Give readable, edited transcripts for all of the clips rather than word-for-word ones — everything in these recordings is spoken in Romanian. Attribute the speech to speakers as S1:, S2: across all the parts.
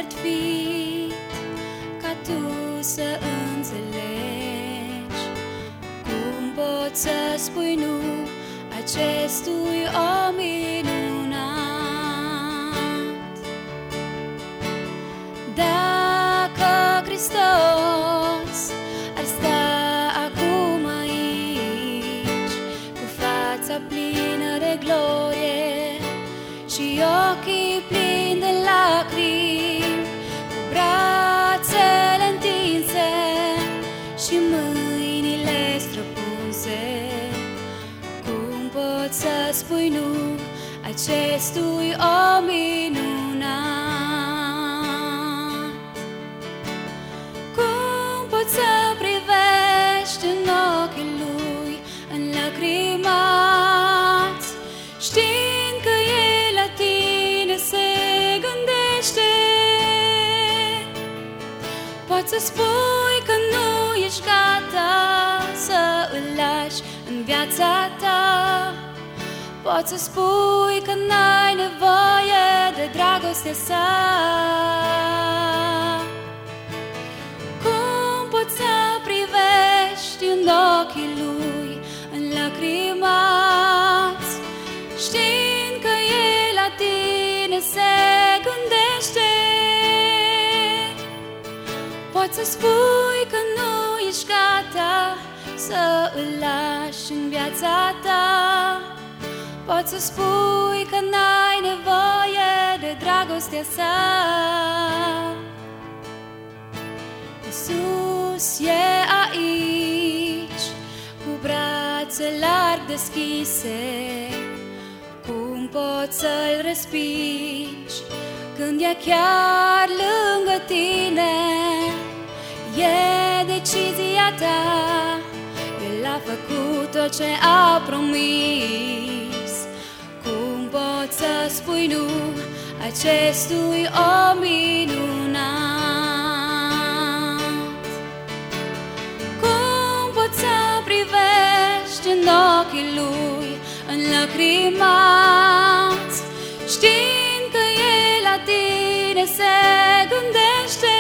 S1: jertfit ca tu să înțelegi. Cum poți să spui nu acestui om minunat? Dacă Hristos ar sta acum aici, cu fața plină de glorie și ochii plini de lacrimi, cu brațele întinse și mâinile străpunse, cum poți să spui nu acestui om minunat? Cum poți să privești în ochii lui înlăcrimați, știind că el la tine se gândește? Poți să spui că nu ești gata să îl lași în viața ta. Poți să spui că n-ai nevoie de dragostea sa. Cum poți să privești în ochii lui înlăcrimați, știind că el la tine se gândește? Poți să spui că nu ești gata să îl lași în viața ta. Poți să spui că n-ai nevoie de dragostea sa. Iisus e aici, cu brațe larg deschise. Cum poți să-l respingi când e chiar lângă tine? E decizia ta, el a făcut tot ce a promis. Cum poți să spui nu acestui om minunat? Cum poți să privești în ochii lui înlăcrimați, știind că el la tine se gândește?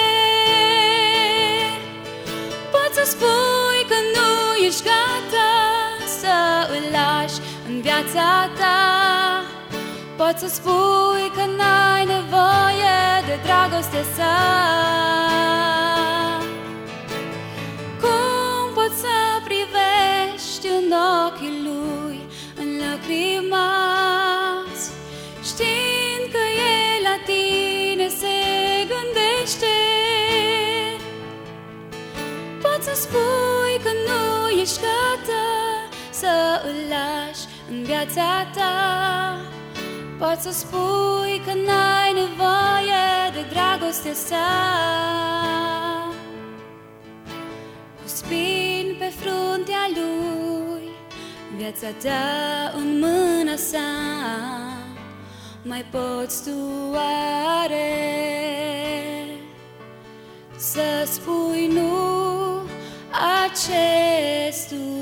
S1: Poți să spui că nu ești gata să îl lași în viața ta. Poți să spui că n-ai nevoie de dragostea sa. Cum poți să privești în ochii lui înlăcrimați, știind că el la tine se gândește? Poți să spui că nu ești gata să îl lași în viața ta. Poți să spui că n-ai nevoie de dragostea sa. Cu spini pe fruntea lui, viața ta în mâna sa, mai poți tu oare să spui nu acestui